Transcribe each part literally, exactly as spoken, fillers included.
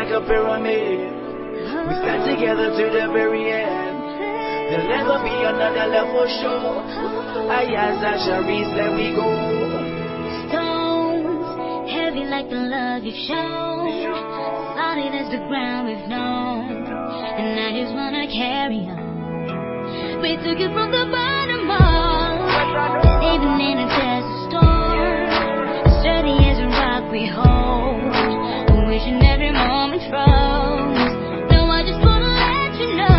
like a pyramid. We stand together to the very end. There'll never be another level show. Ayaza Sharice, let me go. Stones, heavy like the love you've shown, solid as the ground we've known, and I just wanna carry on. We took it from the bottom up, even in a desert storm, sturdy as a rock we hold, wishing every moment froze. No, I just wanna let you know.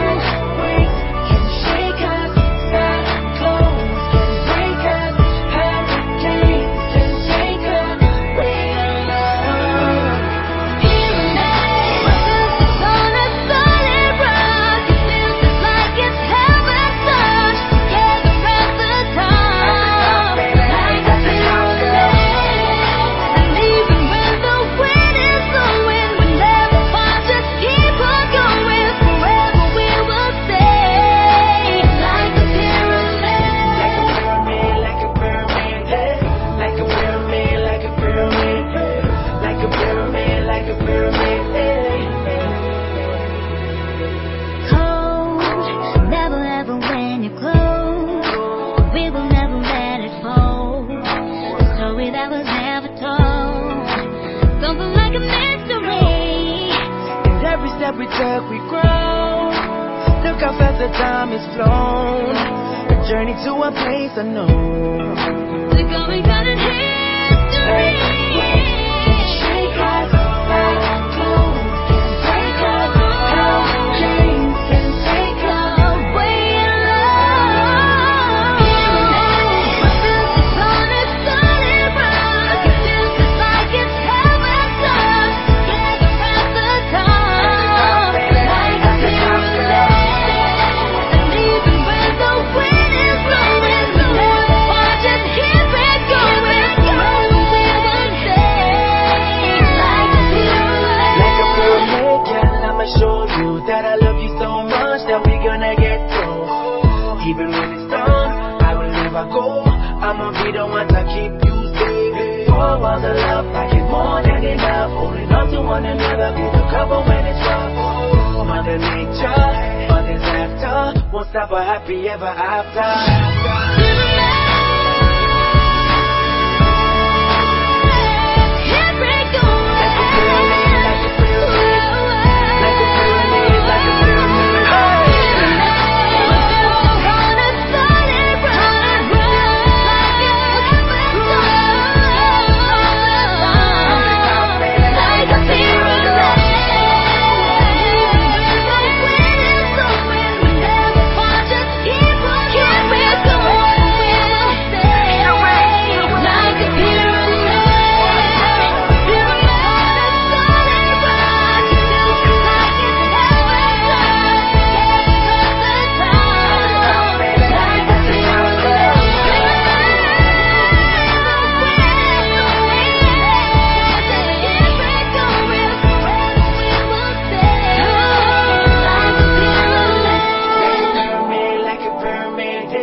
Every step we grow, look how fast the time has flown. A journey to a place unknown. We're going down in history. Shake us, our clothes can break us, our chains can take us way in love. Built upon a solid rock, built just like it's heaven touch. Together at the top. Show you that I love you so much that we gonna get through. Even when it's done, I will never go. I'ma be the one to keep you safe. For all the love, I get more than enough. Holding on to one another, be the cover when it's rough. Mother Nature, mother's after, won't stop a happy ever after.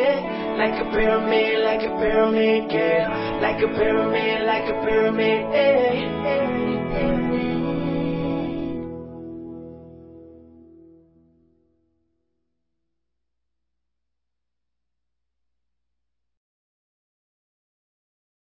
Like a pyramid, like a pyramid, yeah. Like a pyramid, like a pyramid, yeah.